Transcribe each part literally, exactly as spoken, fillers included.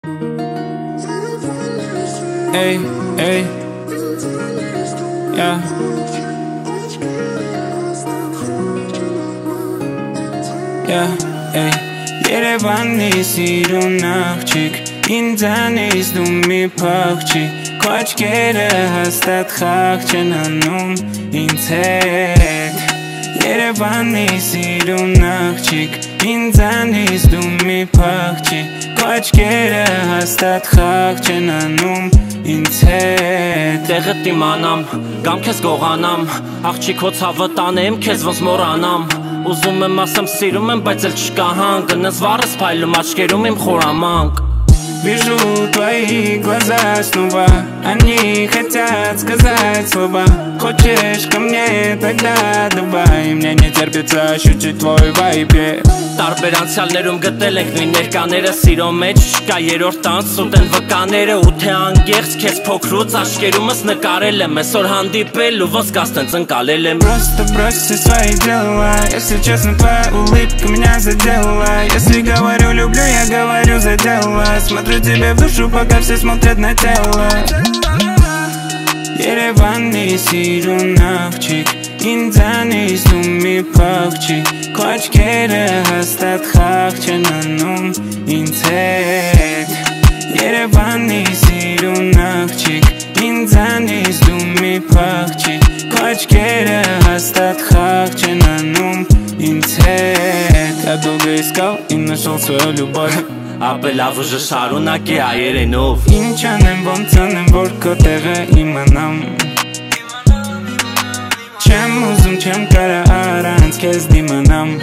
Ey, ey, yeah. Yeah, ey. Երևանի սիրուն աղջիկ, ինձանից դու մի փախչի, քո աչքերը հաստատ խաղ չեն անում ինձ հետ։ Երևանի սիրուն աղջիկ, ինձանից դու մի փախչի, քո աչքերը հաստատ խաղ չեն անում ինձ հետ։ Տեղդ իմանամ, կամ քեզ գողանամ, աղջիկ հո ցավը տանեմ, քեզ ոնց մոռանամ։ Ուզում եմ ասեմ սիրում եմ, բայց էլ չկա հանք, գնաս վառս փայլում աչքերում իմ խորամանկ։ Вижу твои глаза снова, они хотят сказать слова. Хочешь ко мне, тогда давай, мне не терпится ощутить твой вайб. Տարբեր անցյալներում գտել ենք նույն ներկաները, սիրո մեջ չկա երրորդ անց ուտեն վկաները, ու թե անգեղծ քեզ փոքրուց աչքերումս նկարել եմ, այսօր հանդիպել ու ոնց կաստնց ընկալել եմ։ Просто брось все свои дела, если честно, твоя улыбка меня задела. Если говорю люблю, я говорю за дело. Смотрю тебе в душу, пока все смотрят на тело. Երևանի սիրուն աղջիկ, ինձանից դու մի փախչի, քո աչքերը հաստատ խաղ չեն անում ինձ հետ։ Երևանի սիրուն աղջիկ, ինձանից դու մի փախչի, քո աչքերը հաստատ խաղ չեն անում ինձ հետ։ Я долго искал и нашел свою любовь. Ապելավ ուժը շարունակե այերենով։ Ինչ անեմ, ոնց անեմ, որ քո տեղը իմանամ։ Չեմ ուզում, չեմ կարա առանց քեզ դիմանամ։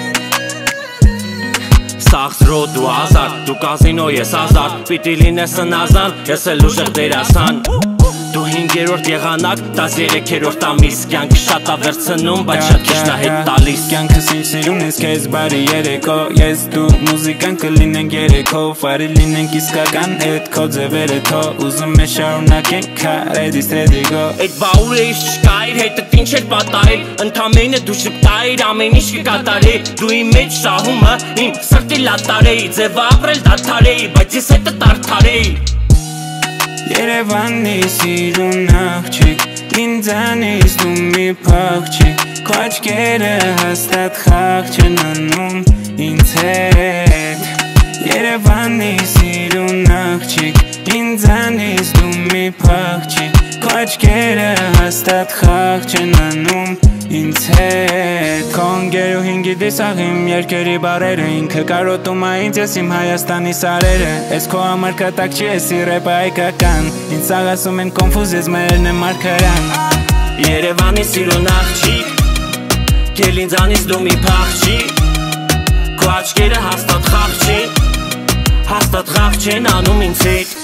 Սաղձրո դու ազար, դու կազինո ես ազար, պիտի լինես ընազան, ես էլ ուժեղ դերասան։ Դու հինգերորդ եղանակ, տաս երեքերորդ ամիս, կյանքը շատ ա վերցնում, բայց շատ քիչ նա հետ տալիս։ Կյանքս ինձ սիրուն ես քեզ բարի երեկո, ես դու մուզիկան կլինենք երեքո, վարի լինենք իսկական էդ քո ձևերը թո, ուզում ես շարունակենք քարեդիս ռեդի գո։ Էդ բա ուր էիս չկա իր հետդ ինչ էր պատահել, ընդամենը դու շպտայիր ամեն ինչ կկատարեի, դու իմ մեջ շահումը իմ սրտի լատարեի, ձևը ապրել դադարեի, բայց ես հետը տարդարեի։ Երևանի սիրուն աղջիկ, ինձանից դու մի փախչի, քո աչքերը հաստատ խաղ չեն անում ինձ հետ։ Երևանի սիրուն աղջիկ, ինձանից դու մի փախչի, քո աչքերը հաստատ խաղ չեն անում ինձ հետ։ Քո ընկերուհին գիտես աղ իմ երկերի բարերը, ինքը կարոտում ա ինձ, ես իմ Հայաստանի սարերը։ Ես քո համար կատակ չի, ես իռեպը հայկական, ինձ աղ ասում են կոնֆուզ, ես մերն եմ մարգարան։ Երևանի սիրուն աղջիկ, քեզ ինձանից դու մի փախչի, քո աչքերը հաստատ խաղ չեն, հաստատ խաղ չեն անում ինձ հետ։